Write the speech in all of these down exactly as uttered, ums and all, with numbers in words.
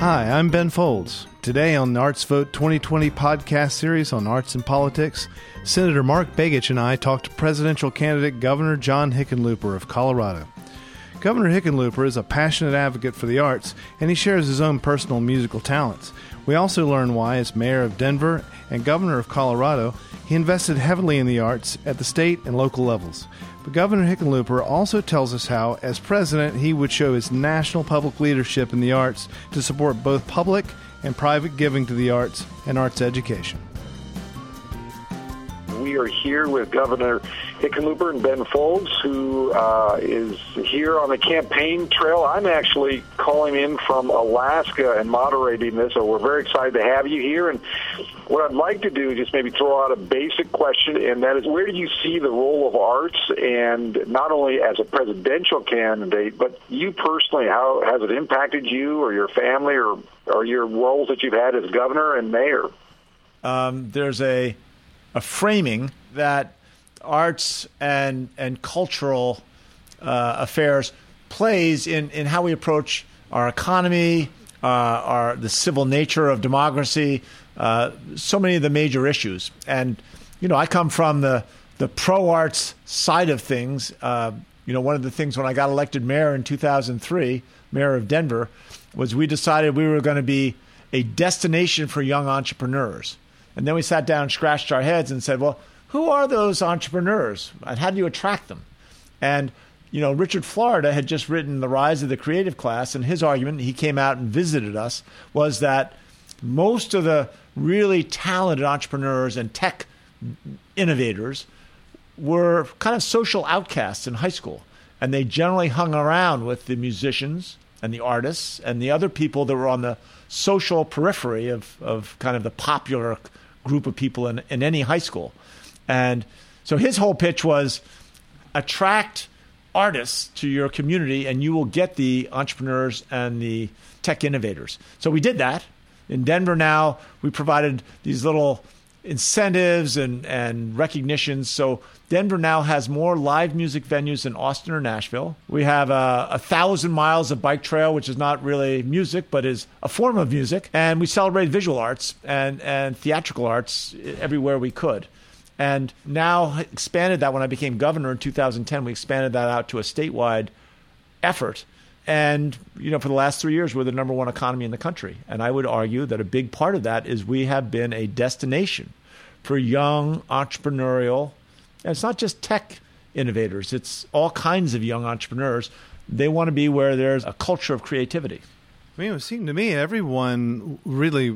Hi, I'm Ben Folds. Today on the Arts Vote twenty twenty podcast series on arts and politics, Senator Mark Begich and I talked to presidential candidate Governor John Hickenlooper of Colorado. Governor Hickenlooper is a passionate advocate for the arts, and he shares his own personal musical talents. We also learn why, as mayor of Denver and governor of Colorado, he invested heavily in the arts at the state and local levels. But Governor Hickenlooper also tells us how, as president, he would show his national public leadership in the arts to support both public and private giving to the arts and arts education. We are here with Governor Hickenlooper and Ben Folds, who uh, is here on the campaign trail. I'm actually calling in from Alaska and moderating this, so we're very excited to have you here. And what I'd like to do is just maybe throw out a basic question, and that is, where do you see the role of arts, and not only as a presidential candidate, but you personally, how has it impacted you or your family or, or your roles that you've had as governor and mayor? Um, there's a a framing that arts and and cultural uh, affairs plays in, in how we approach our economy, uh, our the civil nature of democracy, uh, so many of the major issues. And, you know, I come from the, the pro-arts side of things. Uh, you know, one of the things when I got elected mayor in two thousand three, mayor of Denver, was we decided we were going to be a destination for young entrepreneurs. And then we sat down and scratched our heads and said, well, who are those entrepreneurs and how do you attract them? And, you know, Richard Florida had just written The Rise of the Creative Class, and his argument, he came out and visited us, was that most of the really talented entrepreneurs and tech innovators were kind of social outcasts in high school. And they generally hung around with the musicians and the artists and the other people that were on the social periphery of, of kind of the popular group of people in, in any high school. And so his whole pitch was attract artists to your community and you will get the entrepreneurs and the tech innovators. So we did that. In Denver now, we provided these little incentives and, and recognitions. So Denver now has more live music venues than Austin or Nashville. We have a, a thousand miles of bike trail, which is not really music, but is a form of music. And we celebrate visual arts and, and theatrical arts everywhere we could. And now expanded that when I became governor in two thousand ten, we expanded that out to a statewide effort. And, you know, for the last three years, we're the number one economy in the country. And I would argue that a big part of that is we have been a destination for young entrepreneurial, and it's not just tech innovators, it's all kinds of young entrepreneurs. They want to be where there's a culture of creativity. I mean, it would seem to me everyone really,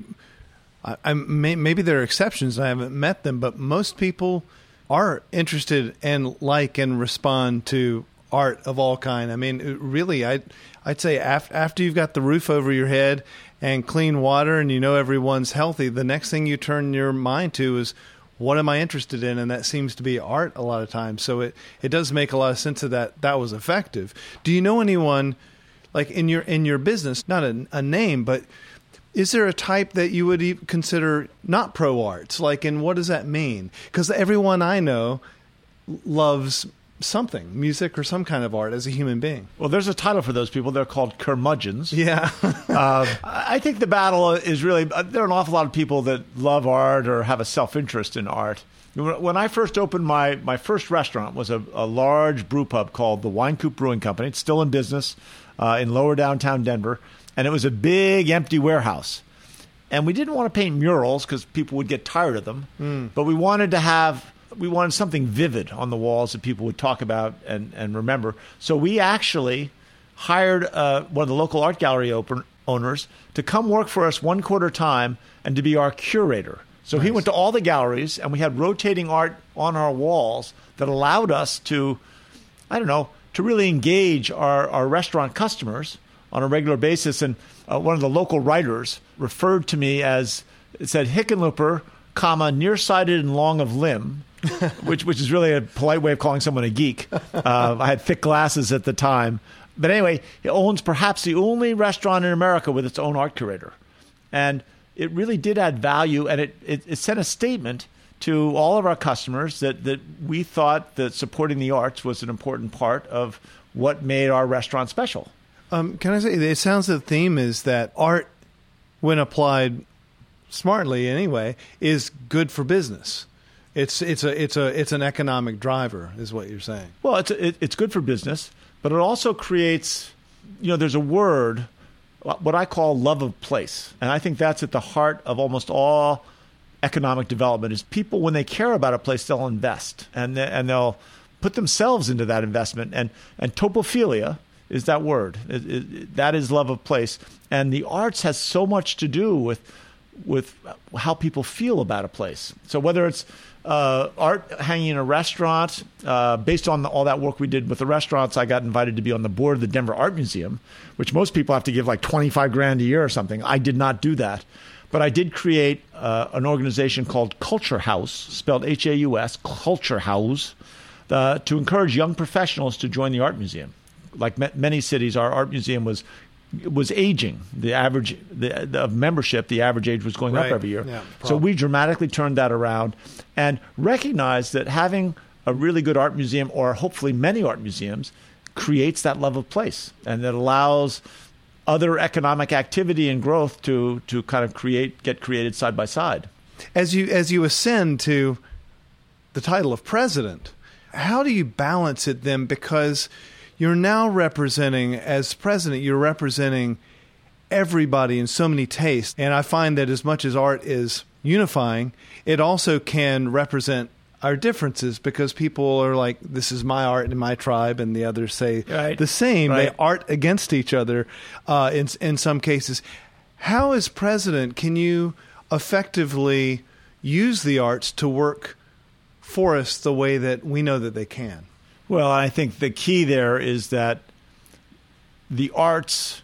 I, I may, maybe there are exceptions, I haven't met them, but most people are interested and like and respond to art of all kind. I mean, really, I'd, I'd say after, after you've got the roof over your head and clean water and you know everyone's healthy, the next thing you turn your mind to is, what am I interested in? And that seems to be art a lot of times. So it, it does make a lot of sense that that was effective. Do you know anyone, like in your in your business, not a, a name, but is there a type that you would even consider not pro-arts? Like, and what does that mean? Because everyone I know loves something, music or some kind of art as a human being. Well, there's a title for those people. They're called curmudgeons. Yeah. uh, I think the battle is really, there are an awful lot of people that love art or have a self-interest in art. When I first opened my, my first restaurant was a, a large brew pub called the Wine Coop Brewing Company. It's still in business uh, in lower downtown Denver. And it was a big empty warehouse. And we didn't want to paint murals because people would get tired of them. Mm. But we wanted to have We wanted something vivid on the walls that people would talk about and, and remember. So we actually hired uh, one of the local art gallery open, owners to come work for us one quarter time and to be our curator. So nice. He went to all the galleries, and we had rotating art on our walls that allowed us to, I don't know, to really engage our, our restaurant customers on a regular basis. And uh, one of the local writers referred to me as, it said, Hickenlooper, comma, nearsighted and long of limb, which which is really a polite way of calling someone a geek. Uh, I had thick glasses at the time. But anyway, he owns perhaps the only restaurant in America with its own art curator. And it really did add value, and it, it, it sent a statement to all of our customers that, that we thought that supporting the arts was an important part of what made our restaurant special. Um, can I say, it sounds the theme is that art when applied smartly anyway, is good for business. It's it's a it's a it's an economic driver, is what you're saying. Well, it's it, it's good for business, but it also creates, you know, there's a word, what I call love of place, and I think that's at the heart of almost all economic development. Is people, when they care about a place, they'll invest and they, and they'll put themselves into that investment. And and topophilia is that word. It, it, that is love of place, and the arts has so much to do with with how people feel about a place. So whether it's uh, art hanging in a restaurant, uh, based on the, all that work we did with the restaurants, I got invited to be on the board of the Denver Art Museum, which most people have to give like twenty-five grand a year or something. I did not do that. But I did create uh, an organization called Culture House, spelled H A U S, Culture House, uh, to encourage young professionals to join the art museum. Like m- many cities, our art museum was was aging. The average the, the, of membership, the average age was going right. up every year. Yeah, so we dramatically turned that around and recognized that having a really good art museum, or hopefully many art museums, creates that love of place, and that allows other economic activity and growth to to kind of create get created side by side. As you as you ascend to the title of president, how do you balance it then? Because you're now representing, as president, you're representing everybody in so many tastes. And I find that as much as art is unifying, it also can represent our differences, because people are like, this is my art and my tribe, and the others say right. the same. Right. They art against each other uh, in in some cases. How, as president, can you effectively use the arts to work for us the way that we know that they can? Well, I think the key there is that the arts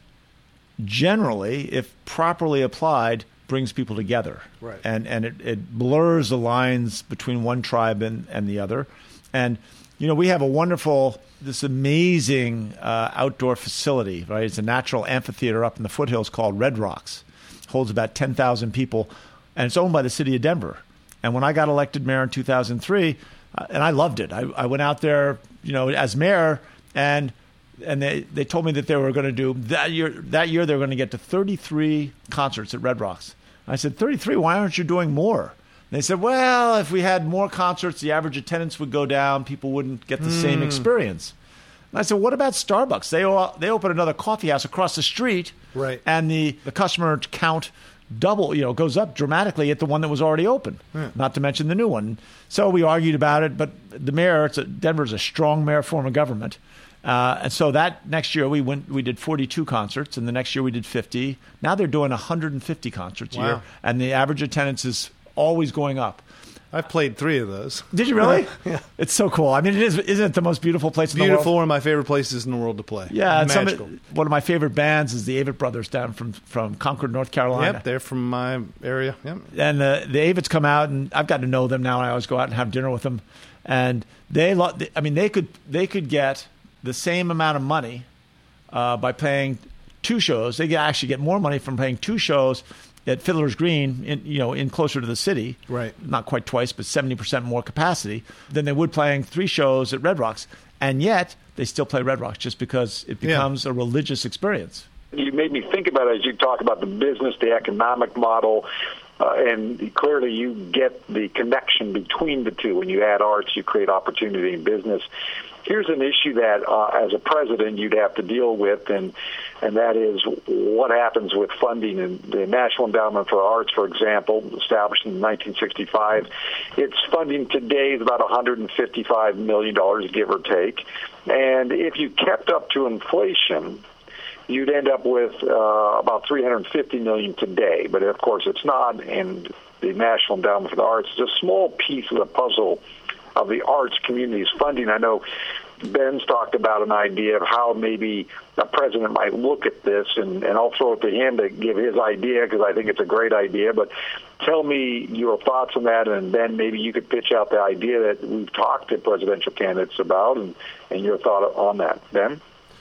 generally, if properly applied, brings people together. Right. And and it, it blurs the lines between one tribe and, and the other. And, you know, we have a wonderful, this amazing uh, outdoor facility, right? It's a natural amphitheater up in the foothills called Red Rocks. It holds about ten thousand people, and it's owned by the city of Denver. And when I got elected mayor in two thousand three, uh, and I loved it, I, I went out there, you know, as mayor, and and they, they told me that they were going to do, that year, that year they were going to get to thirty-three concerts at Red Rocks. I said, thirty-three, why aren't you doing more? And they said, well, if we had more concerts, the average attendance would go down. People wouldn't get the mm. same experience. And I said, what about Starbucks? They they opened another coffee house across the street, right? And the, the customer count double, you know, goes up dramatically at the one that was already open, yeah. Not to mention the new one. So we argued about it, but the mayor, it's a, Denver's a strong mayor form of government. Uh, and so that next year we went, we did forty-two concerts, and the next year we did fifty. Now they're doing one hundred fifty concerts wow. a year, and the average attendance is always going up. I've played three of those. Did you really? Yeah. It's so cool. I mean, it is, isn't it the most beautiful place in beautiful, the world? Beautiful, one of my favorite places in the world to play. Yeah, it's magical. Some, one of my favorite bands is the Avett Brothers down from, from Concord, North Carolina. Yep, they're from my area. Yep. And the, the Avets come out, and I've gotten to know them now. I always go out and have dinner with them. And they, lo- I mean, they could they could get the same amount of money uh, by playing two shows. They actually get more money from playing two shows at Fiddler's Green, in, you know, in closer to the city, right? Not quite twice, but seventy percent more capacity than they would playing three shows at Red Rocks. And yet, they still play Red Rocks just because it becomes yeah. a religious experience. You made me think about it as you talk about the business, the economic model, uh, and clearly you get the connection between the two. When you add arts, you create opportunity in business. Here's an issue that, uh, as a president, you'd have to deal with, and and that is what happens with funding. And the National Endowment for the Arts, for example, established in nineteen sixty-five, its funding today is about one hundred fifty-five million dollars, give or take. And if you kept up to inflation, you'd end up with uh, about three hundred fifty million dollars today. But, of course, it's not, and the National Endowment for the Arts is a small piece of the puzzle of the arts community's funding. I know Ben's talked about an idea of how maybe a president might look at this, and, and I'll throw it to him to give his idea because I think it's a great idea. But tell me your thoughts on that, and Ben, maybe you could pitch out the idea that we've talked to presidential candidates about, and, and your thought on that. Ben?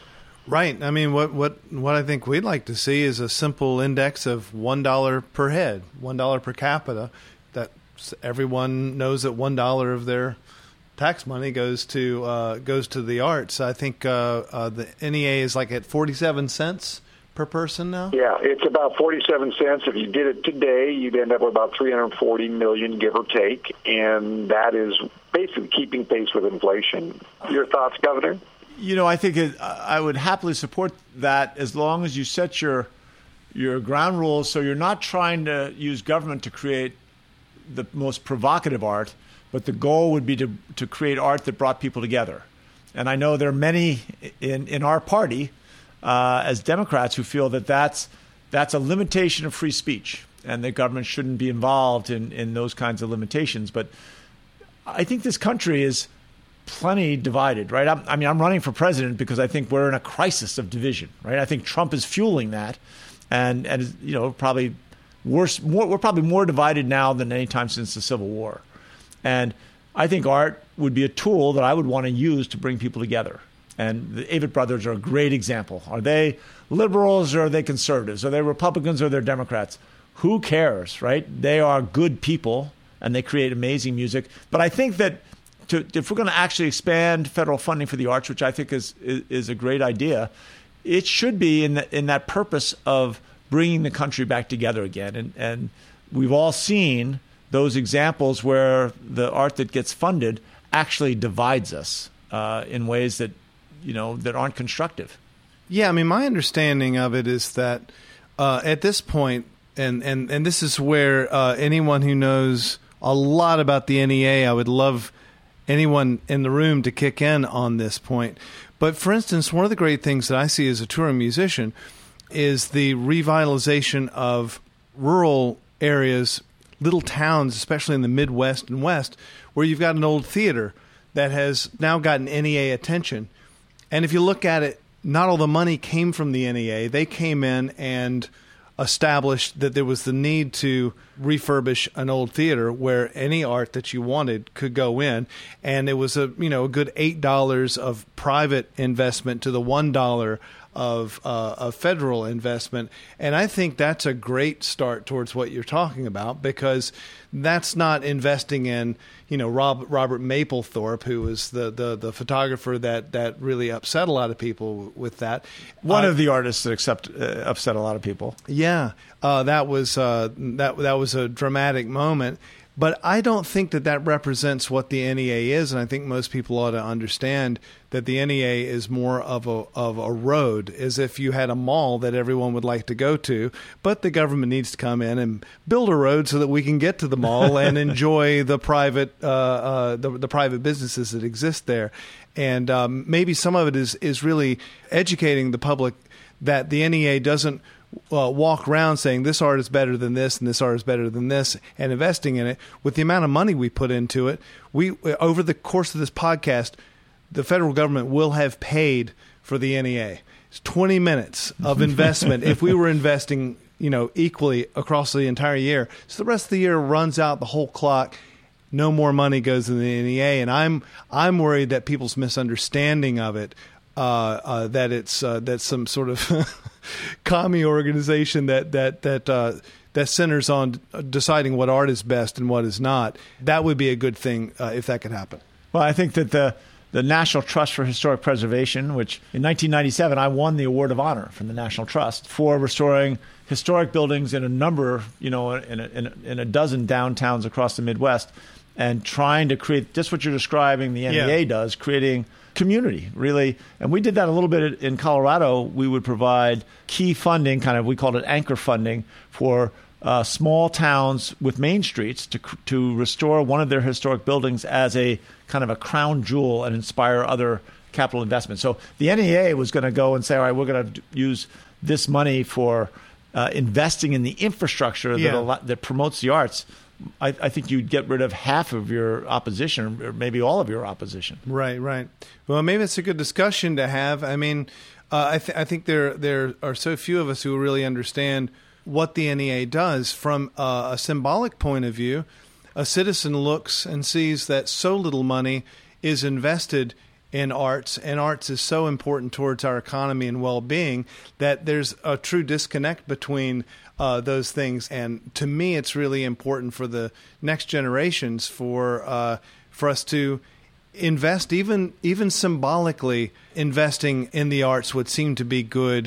Right. I mean, what, what, what I think we'd like to see is a simple index of one dollar per head, one dollar per capita, that everyone knows that one dollar of their tax money goes to uh, goes to the arts. I think uh, uh, the N E A is like at forty-seven cents per person now? Yeah, it's about forty-seven cents. If you did it today, you'd end up with about three hundred forty million, give or take, and that is basically keeping pace with inflation. Your thoughts, Governor? You know, I think it, I would happily support that as long as you set your your ground rules so you're not trying to use government to create the most provocative art, but the goal would be to to create art that brought people together. And I know there are many in, in our party uh, as Democrats who feel that that's, that's a limitation of free speech and that government shouldn't be involved in, in those kinds of limitations. But I think this country is plenty divided, right? I'm, I mean, I'm running for president because I think we're in a crisis of division, right? I think Trump is fueling that. And, and you know, probably worse, more, we're probably more divided now than any time since the Civil War. And I think art would be a tool that I would want to use to bring people together. And the Avett Brothers are a great example. Are they liberals or are they conservatives? Are they Republicans or are they Democrats? Who cares, right? They are good people and they create amazing music. But I think that to, if we're going to actually expand federal funding for the arts, which I think is is, is a great idea, it should be in the, in that purpose of bringing the country back together again. And, and we've all seen those examples where the art that gets funded actually divides us uh, in ways that, you know, that aren't constructive. Yeah, I mean, my understanding of it is that uh, at this point, and, and, and this is where uh, anyone who knows a lot about the N E A, I would love anyone in the room to kick in on this point. But for instance, one of the great things that I see as a touring musician is the revitalization of rural areas, little towns, especially in the Midwest and West, where you've got an old theater that has now gotten N E A attention. And if you look at it, not all the money came from the N E A. They came in and established that there was the need to refurbish an old theater where any art that you wanted could go in. And it was a, you know, a good eight dollars of private investment to the one dollar of uh, a federal investment. And I think that's a great start towards what you're talking about, because that's not investing in, you know, Rob, Robert Mapplethorpe, who was the, the, the photographer that, that really upset a lot of people with that. One uh, of the artists that accept, uh, upset a lot of people. Yeah, uh, that was uh, that that was a dramatic moment. But I don't think that that represents what the N E A is, and I think most people ought to understand that the N E A is more of a of a road, as if you had a mall that everyone would like to go to, but the government needs to come in and build a road so that we can get to the mall and enjoy the private uh, uh, the, the private businesses that exist there. And um, maybe some of it is is really educating the public that the N E A doesn't Uh, walk around saying this art is better than this and this art is better than this and investing in it. With the amount of money we put into it, we over the course of this podcast, the federal government will have paid for the N E A. It's twenty minutes of investment if we were investing, you know, equally across the entire year. So the rest of the year runs out the whole clock. No more money goes in the N E A, and I'm I'm worried that people's misunderstanding of it, uh, uh, that it's uh, that some sort of commie organization that that that uh, that centers on deciding what art is best and what is not. That would be a good thing uh, if that could happen. Well, I think that the the National Trust for Historic Preservation, which in nineteen ninety-seven I won the Award of Honor from the National Trust for restoring historic buildings in a number, you know, in a, in a, in a dozen downtowns across the Midwest, and trying to create just what you're describing the N E A yeah. does, creating community, really. And we did that a little bit in Colorado. We would provide key funding, kind of, we called it anchor funding, for uh, small towns with main streets to to restore one of their historic buildings as a kind of a crown jewel and inspire other capital investment. So the N E A was going to go and say, all right, we're going to use this money for uh, investing in the infrastructure yeah. that, a lot, that promotes the arts. I, I think you'd get rid of half of your opposition, or maybe all of your opposition. Right, right. Well, maybe it's a good discussion to have. I mean, uh, I, th- I think there there are so few of us who really understand what the N E A does from uh, a symbolic point of view. A citizen looks and sees that so little money is invested in arts, and arts is so important towards our economy and well-being that there's a true disconnect between uh, those things. And to me, it's really important for the next generations for uh, for us to invest, even even symbolically, investing in the arts would seem to be good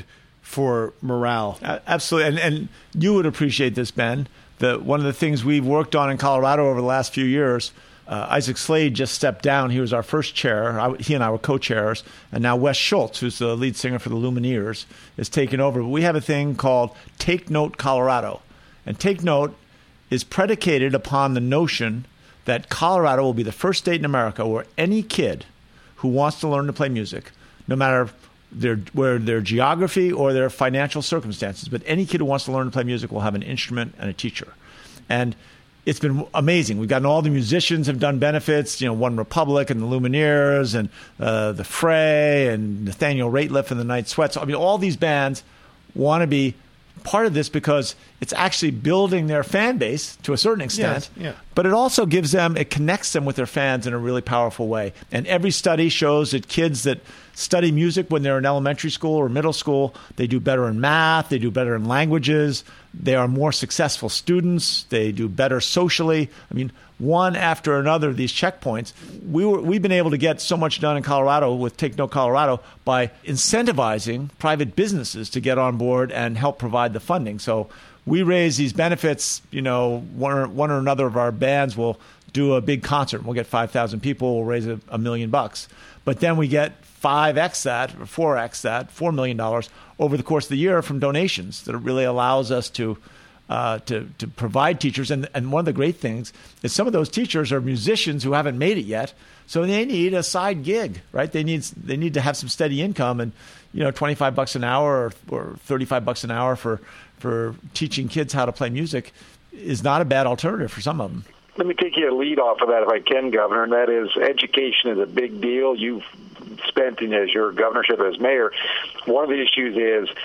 for morale. Absolutely. And, and you would appreciate this, Ben. The, one of the things we've worked on in Colorado over the last few years, uh, Isaac Slade just stepped down. He was our first chair. I, he and I were co-chairs. And now Wes Schultz, who's the lead singer for the Lumineers, is taking over. But we have a thing called Take Note Colorado. And Take Note is predicated upon the notion that Colorado will be the first state in America where any kid who wants to learn to play music, no matter their where their geography or their financial circumstances, but any kid who wants to learn to play music will have an instrument and a teacher. And it's been amazing. We've gotten all the musicians have done benefits, you know, One Republic and the Lumineers and uh, the Fray and Nathaniel Rateliff and the Night Sweats. I mean, all these bands want to be part of this because it's actually building their fan base to a certain extent. Yes, yeah. But it also gives them, it connects them with their fans in a really powerful way. And every study shows that kids that study music when they're in elementary school or middle school, they do better in math, they do better in languages, they are more successful students, they do better socially. I mean, one after another of these checkpoints. We were, we've been able to get so much done in Colorado with Take Note Colorado by incentivizing private businesses to get on board and help provide the funding. So we raise these benefits, you know, one or, one or another of our bands will do a big concert. We'll get five thousand people, we'll raise a, a million bucks. But then we get five X that, or four X that, four million dollars over the course of the year from donations that really allows us to uh, to, to provide teachers. And, and one of the great things is some of those teachers are musicians who haven't made it yet. So they need a side gig, right? They need they need to have some steady income, and you know, twenty-five bucks an hour or, or thirty-five bucks an hour for for teaching kids how to play music is not a bad alternative for some of them. Let me take you a lead off of that if I can, Governor, and that is education is a big deal. You've spent in as your governorship as mayor. One of the issues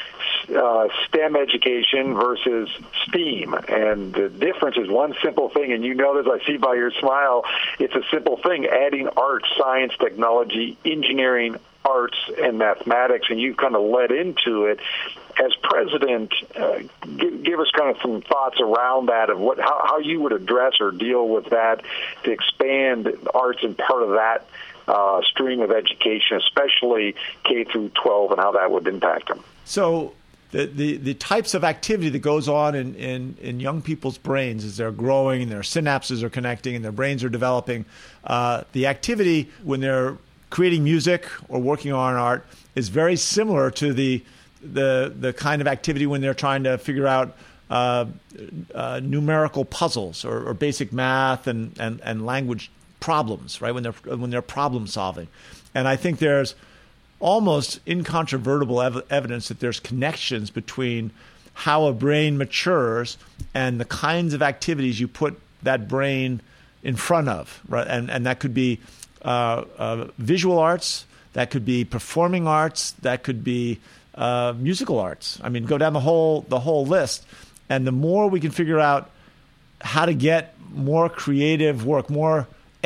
is uh, STEM education versus STEAM, and the difference is one simple thing, and you know this, I see by your smile, it's a simple thing, adding art, science, technology, engineering, arts, and mathematics, and you've kind of led into it. As president, uh, give, give us kind of some thoughts around that of what how, how you would address or deal with that to expand arts and part of that uh, stream of education, especially K through twelve, and how that would impact them. So the, the, the types of activity that goes on in, in, in young people's brains as they're growing and their synapses are connecting and their brains are developing, uh, the activity when they're creating music or working on art is very similar to the the the kind of activity when they're trying to figure out uh, uh, numerical puzzles or, or basic math and, and, and language problems, right? When they're when they're problem solving, and I think there's almost incontrovertible ev- evidence that there's connections between how a brain matures and the kinds of activities you put that brain in front of, right? And and that could be uh, uh, visual arts, that could be performing arts, that could be Uh, musical arts. I mean, go down the whole the whole list. And the more we can figure out how to get more creative work, more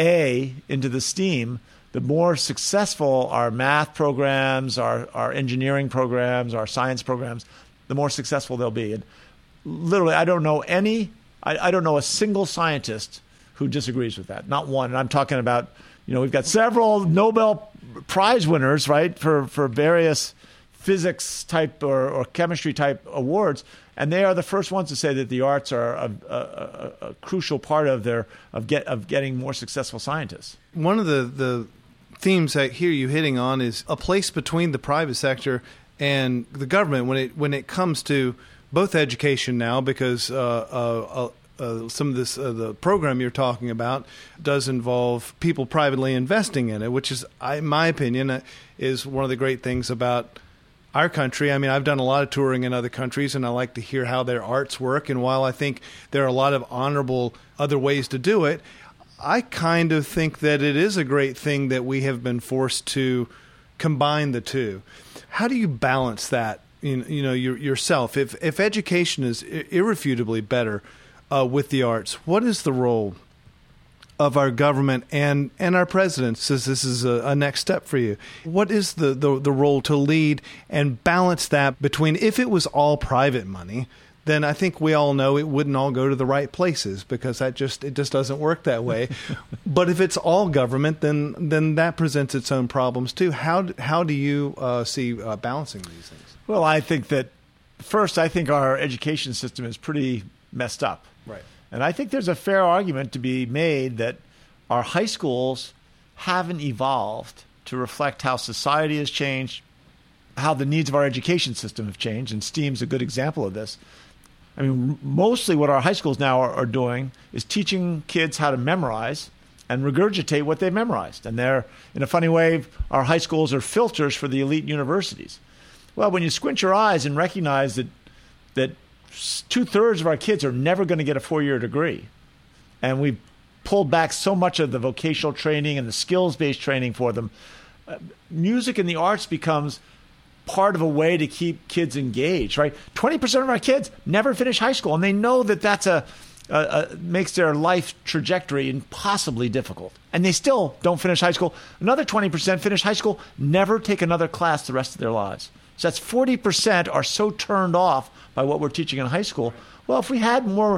A into the STEAM, the more successful our math programs, our, our engineering programs, our science programs, the more successful they'll be. And literally, I don't know any, I, I don't know a single scientist who disagrees with that. Not one. And I'm talking about, you know, we've got several Nobel Prize winners, right, for, for various physics type or, or chemistry type awards, and they are the first ones to say that the arts are a, a, a, a crucial part of their of get of getting more successful scientists. One of the, the themes I hear you hitting on is a place between the private sector and the government when it when it comes to both education now, because uh, uh, uh, some of this uh, the program you're talking about does involve people privately investing in it, which is, I, in my opinion, uh, is one of the great things about our country. I mean, I've done a lot of touring in other countries, and I like to hear how their arts work. And while I think there are a lot of honorable other ways to do it, I kind of think that it is a great thing that we have been forced to combine the two. How do you balance that, you, you know, your, yourself? If if education is irrefutably better uh, with the arts, what is the role of our government and, and our president, says this is a, a next step for you? What is the, the, the role to lead and balance that between, if it was all private money, then I think we all know it wouldn't all go to the right places, because that just it just doesn't work that way. But if it's all government, then then that presents its own problems too. How how do you uh, see uh, balancing these things? Well, I think that, first, I think our education system is pretty messed up. Right. And I think there's a fair argument to be made that our high schools haven't evolved to reflect how society has changed, how the needs of our education system have changed, and STEAM's a good example of this. I mean, mostly what our high schools now are, are doing is teaching kids how to memorize and regurgitate what they've memorized. And they're, in a funny way, our high schools are filters for the elite universities. Well, when you squint your eyes and recognize that that two-thirds of our kids are never going to get a four-year degree, and we've pulled back so much of the vocational training and the skills-based training for them, uh, music and the arts becomes part of a way to keep kids engaged, right? twenty percent of our kids never finish high school, and they know that that's a, a, a makes their life trajectory impossibly difficult. And they still don't finish high school. Another twenty percent finish high school, never take another class the rest of their lives. So that's forty percent are so turned off by what we're teaching in high school. Well, if we had more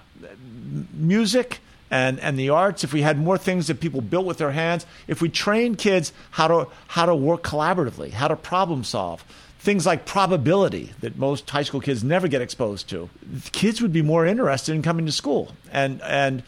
music and, and the arts, if we had more things that people built with their hands, if we trained kids how to how to work collaboratively, how to problem solve, things like probability that most high school kids never get exposed to, kids would be more interested in coming to school. And and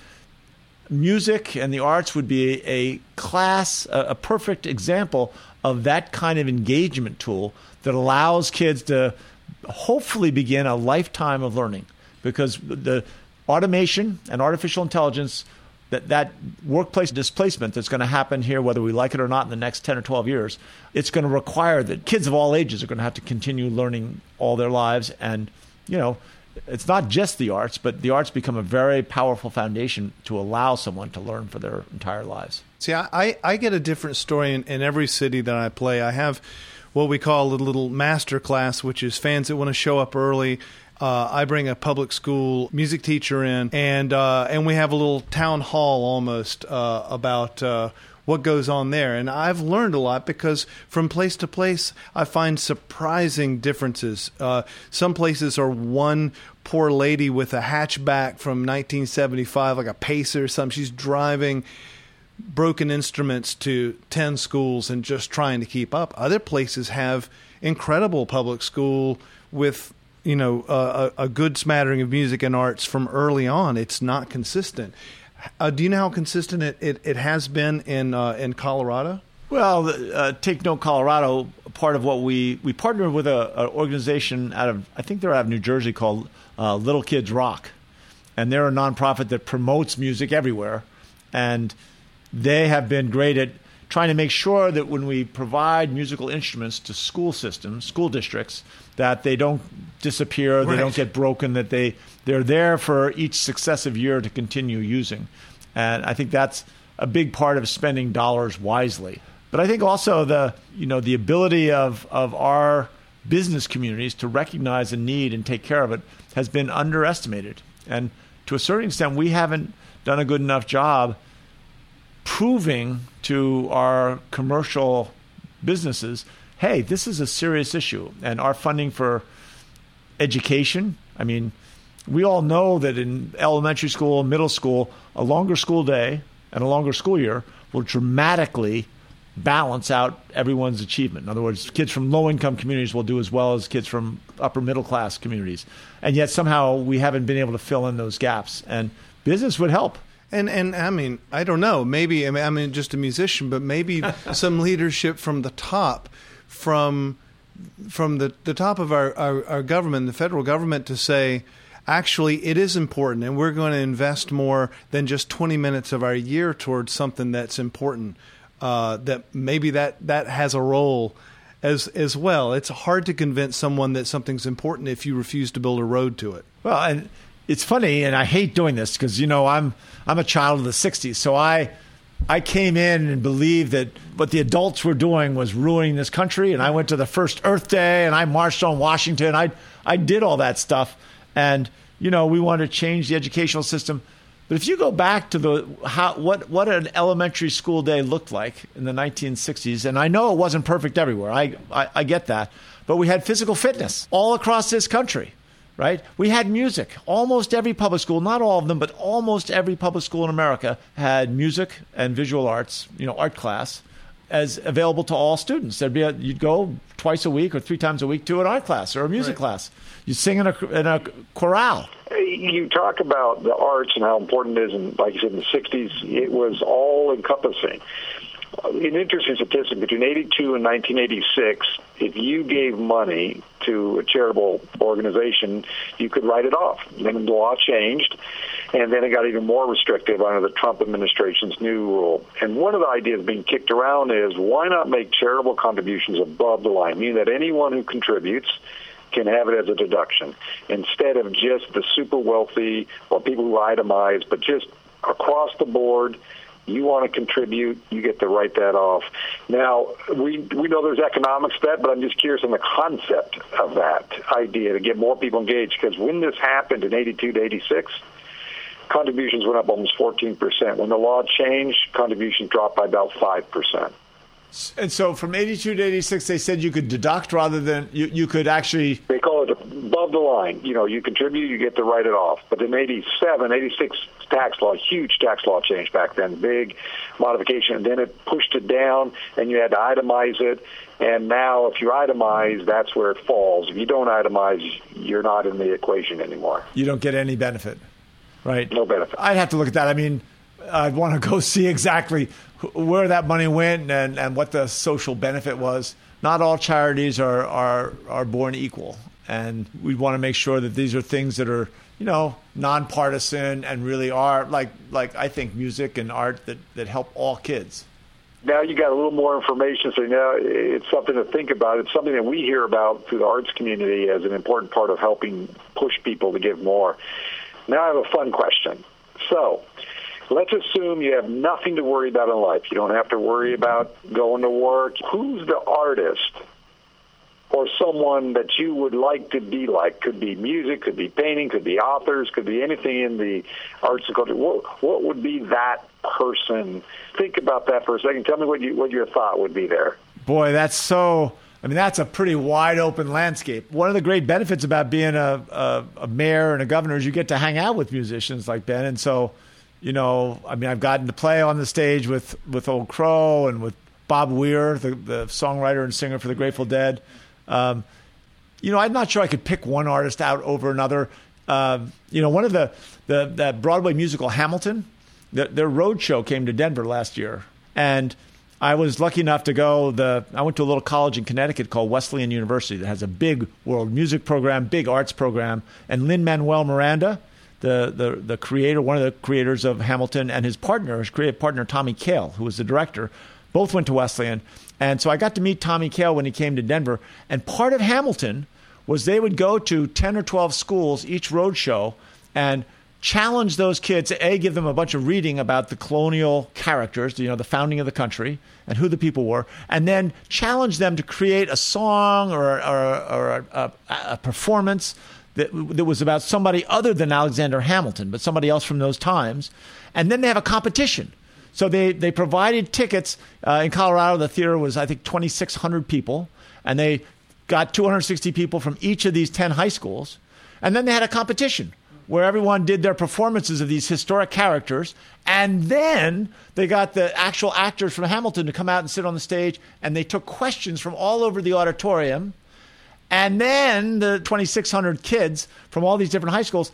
music and the arts would be a class, a, a perfect example of that kind of engagement tool that allows kids to hopefully begin a lifetime of learning, because the automation and artificial intelligence, that, that workplace displacement that's going to happen here, whether we like it or not, in the next ten or twelve years, it's going to require that kids of all ages are going to have to continue learning all their lives. And, you know, it's not just the arts, but the arts become a very powerful foundation to allow someone to learn for their entire lives. See, I, I get a different story in, in every city that I play. I have what we call a little master class, which is fans that want to show up early. Uh, I bring a public school music teacher in, and uh, and we have a little town hall almost uh, about uh, what goes on there. And I've learned a lot, because from place to place, I find surprising differences. Uh, some places are one poor lady with a hatchback from nineteen seventy-five, like a Pacer or something. She's driving broken instruments to ten schools and just trying to keep up. Other places have incredible public school with, you know, uh, a, a good smattering of music and arts from early on. It's not consistent. Uh, do you know how consistent it, it, it has been in uh, in Colorado? Well, uh, Take Note Colorado, part of what we, we partnered with an organization out of, I think they're out of New Jersey, called uh, Little Kids Rock. And they're a nonprofit that promotes music everywhere. And they have been great at trying to make sure that when we provide musical instruments to school systems, school districts, that they don't disappear, right. They don't get broken, that they, they're there for each successive year to continue using. And I think that's a big part of spending dollars wisely. But I think also the, you know, the ability of, of our business communities to recognize a need and take care of it has been underestimated. And to a certain extent, we haven't done a good enough job proving to our commercial businesses, hey, this is a serious issue. And our funding for education, I mean, we all know that in elementary school, middle school, a longer school day and a longer school year will dramatically balance out everyone's achievement. In other words, kids from low-income communities will do as well as kids from upper-middle-class communities. And yet somehow we haven't been able to fill in those gaps. And business would help. And, and I mean, I don't know, maybe, I mean, I'm mean, just a musician, but maybe some leadership from the top, from from the, the top of our, our, our government, the federal government, to say, actually, it is important, and we're going to invest more than just twenty minutes of our year towards something that's important, uh, that maybe that, that has a role as as well. It's hard to convince someone that something's important if you refuse to build a road to it. Well, and it's funny, and I hate doing this because, you know, I'm I'm a child of the sixties, so I I came in and believed that what the adults were doing was ruining this country, and I went to the first Earth Day, and I marched on Washington. I I did all that stuff, and, you know, we wanted to change the educational system. But if you go back to the how what what an elementary school day looked like in the nineteen sixties, and I know it wasn't perfect everywhere, I I, I get that, but we had physical fitness all across this country. Right? We had music. Almost every public school, not all of them, but almost every public school in America had music and visual arts, you know, art class. as available to all students. There'd be a, you'd go twice a week or three times a week to an art class or a music Right. class. You sing in a in a chorale. You talk about the arts and how important it is, and like you said, in the sixties, it was all-encompassing. An interesting statistic, between eighty-two and nineteen eighty-six, if you gave money to a charitable organization, you could write it off. Then the law changed, and then it got even more restrictive under the Trump administration's new rule. And one of the ideas being kicked around is, why not make charitable contributions above the line, meaning that anyone who contributes can have it as a deduction, instead of just the super wealthy or people who itemize, but just across the board. You want to contribute, you get to write that off. Now, we we know there's economics to that, but I'm just curious on the concept of that idea to get more people engaged, because when this happened in eighty-two to eighty-six, contributions went up almost fourteen percent. When the law changed, contributions dropped by about five percent. And so from eighty-two to eighty-six, they said you could deduct rather than you, you could actually. They call it above the line. You know, you contribute, you get to write it off. But in eighty-seven, eighty-six tax law, huge tax law change back then, big modification. And then it pushed it down, and you had to itemize it. And now if you itemize, that's where it falls. If you don't itemize, you're not in the equation anymore. You don't get any benefit, right? No benefit. I'd have to look at that. I mean, I'd want to go see exactly where that money went and, and what the social benefit was. Not all charities are, are, are born equal. And we want to make sure that these are things that are, you know, nonpartisan and really are, like, like I think, music and art that, that help all kids. Now you got a little more information, so now it's something to think about. It's something that we hear about through the arts community as an important part of helping push people to give more. Now I have a fun question. So let's assume you have nothing to worry about in life. You don't have to worry about going to work. Who's the artist or someone that you would like to be like? Could be music, could be painting, could be authors, could be anything in the arts and culture. What, what would be that person? Think about that for a second. Tell me what you what your thought would be there. Boy, that's so... I mean, that's a pretty wide open landscape. One of the great benefits about being a, a, a mayor and a governor is you get to hang out with musicians like Ben. And so, you know, I mean, I've gotten to play on the stage with, with Old Crow and with Bob Weir, the, the songwriter and singer for the Grateful Dead. Um, you know, I'm not sure I could pick one artist out over another. Uh, you know, one of the, the that Broadway musical Hamilton, the, their road show came to Denver last year. And I was lucky enough to go. The I went to a little college in Connecticut called Wesleyan University that has a big world music program, big arts program. And Lin-Manuel Miranda, the, the, the creator, one of the creators of Hamilton, and his partner, his creative partner, Tommy Kail, who was the director, both went to Wesleyan. And so I got to meet Tommy Kail when he came to Denver. And part of Hamilton was they would go to ten or twelve schools each road show and challenge those kids, A, give them a bunch of reading about the colonial characters, you know, the founding of the country and who the people were, and then challenge them to create a song or, or, or a, a, a performance that, that was about somebody other than Alexander Hamilton, but somebody else from those times. And then they have a competition. So they, they provided tickets. Uh, in Colorado, the theater was, I think, twenty-six hundred people, and they got two hundred sixty people from each of these ten high schools. And then they had a competition where everyone did their performances of these historic characters, and then they got the actual actors from Hamilton to come out and sit on the stage, and they took questions from all over the auditorium, and then the twenty-six hundred kids from all these different high schools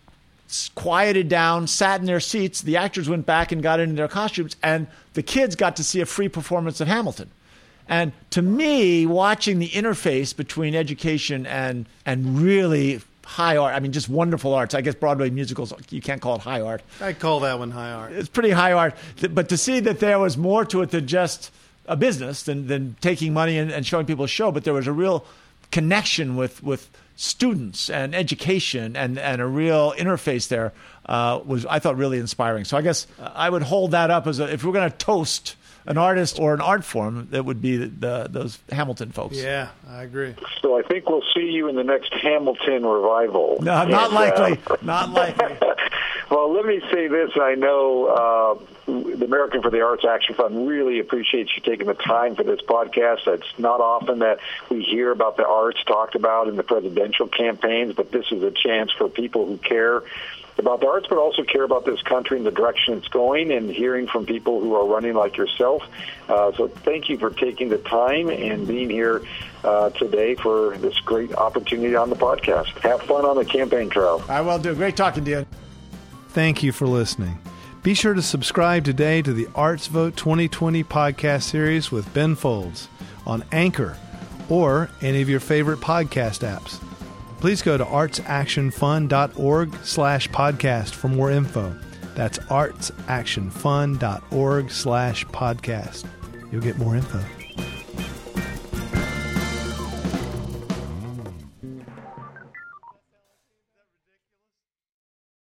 quieted down, sat in their seats, the actors went back and got into their costumes, and the kids got to see a free performance of Hamilton. And to me, watching the interface between education and and really high art, I mean, just wonderful arts. I guess Broadway musicals, you can't call it high art. I call that one high art. It's pretty high art. But to see that there was more to it than just a business, than, than taking money and, and showing people a show, but there was a real connection with, with students and education and, and a real interface there uh, was, I thought, really inspiring. So I guess I would hold that up as a, if we're going to toast an artist or an art form, that would be the, the those Hamilton folks. Yeah, I agree. So I think we'll see you in the next Hamilton revival. No, not and, likely. Uh, not likely. Well, let me say this. I know uh, the American for the Arts Action Fund really appreciates you taking the time for this podcast. It's not often that we hear about the arts talked about in the presidential campaigns, but this is a chance for people who care about the arts, but also care about this country and the direction it's going, and hearing from people who are running like yourself. Uh, so thank you for taking the time and being here uh, today for this great opportunity on the podcast. Have fun on the campaign trail. I will do. Great talking to you. Thank you for listening. Be sure to subscribe today to the Arts Vote twenty twenty podcast series with Ben Folds on Anchor or any of your favorite podcast apps. Please go to artsactionfund.org slash podcast for more info. That's artsactionfund.org slash podcast. You'll get more info.